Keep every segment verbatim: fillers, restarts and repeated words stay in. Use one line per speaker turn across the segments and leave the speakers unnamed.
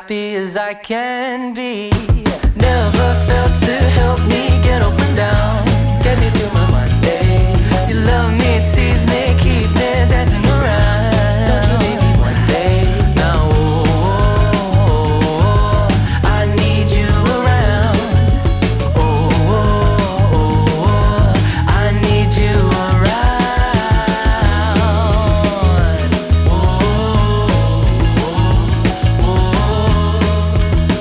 happy as I can be. Never felt to help me get up and down, get me through my Monday. You love me, tease me, keep me dancing around. Don't you leave me one day. Now oh, oh, oh, I need you around. Oh, oh, oh, oh, I need you around. Oh, oh,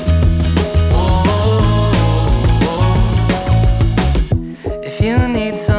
oh, oh, oh. If you need some